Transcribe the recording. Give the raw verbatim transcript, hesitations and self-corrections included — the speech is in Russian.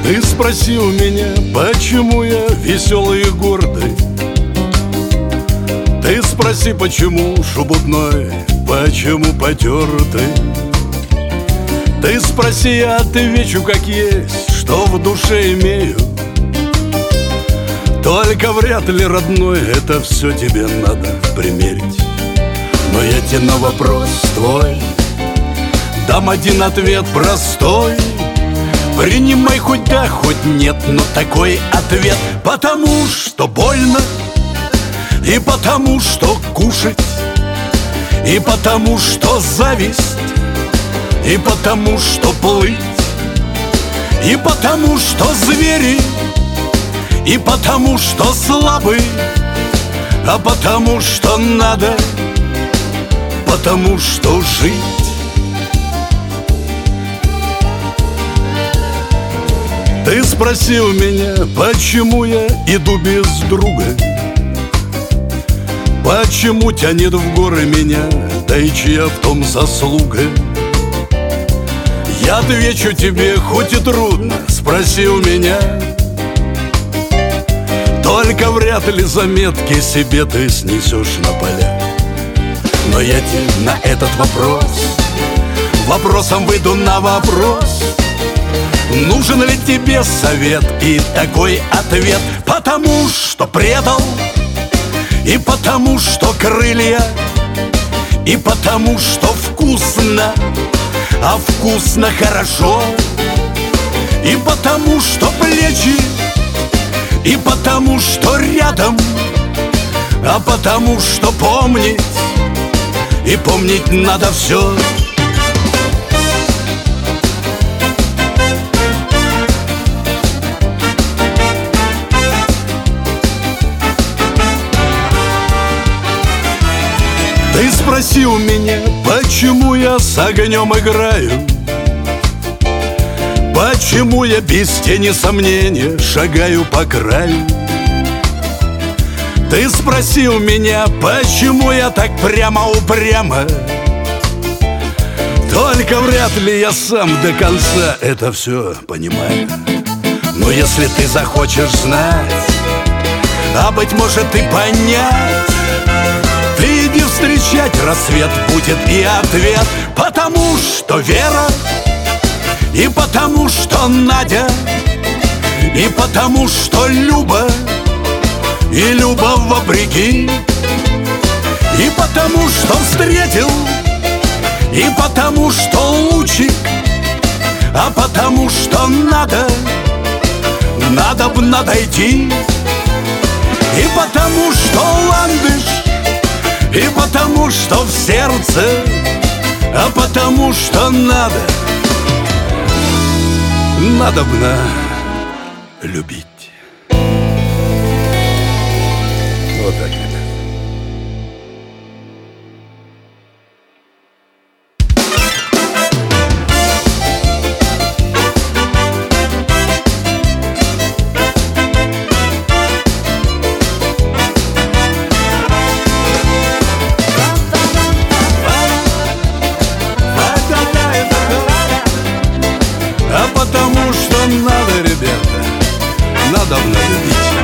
Ты спросил меня, почему я веселый и гордый. Ты спроси, почему шебутной, почему потертый. Ты спроси, я отвечу как есть, что в душе имею. Только вряд ли, родной, это все тебе надо примерить. Но я тебе на вопрос твой дам один ответ простой. Принимай хоть да, хоть нет, но такой ответ. Потому что больно, и потому что кушать, и потому что зависть, и потому что плыть, и потому что звери, и потому что слабый, а потому что надо, потому что жить. Ты спросил меня, почему я иду без друга, почему тянет в горы меня, да и чья в том заслуга. Я отвечу тебе, хоть и трудно, спросил меня. Только вряд ли заметки себе ты снесешь на поля. Но я тебе на этот вопрос вопросом выйду на вопрос. Нужен ли тебе совет и такой ответ? Потому что предал, и потому что крылья, и потому что вкусно, а вкусно хорошо, и потому что плечи, и потому что рядом, а потому что помнить, и помнить надо все. Ты спросил меня, почему я с огнем играю, почему я без тени сомнения шагаю по краю. Ты спросил меня, почему я так прямо-упрямо. Только вряд ли я сам до конца это все понимаю. Но если ты захочешь знать, а быть может и понять, ты иди встречать рассвет, будет и ответ. Потому что Вера, и потому что Надя, и потому что Люба, и Люба вопреки, и потому что встретил, и потому что лучик, а потому что надо, надо б надойти, и потому что ландыш, и потому что в сердце, а потому что надо, надобно любить. Вот так, ребят. А потому что надо, ребята, надо любить.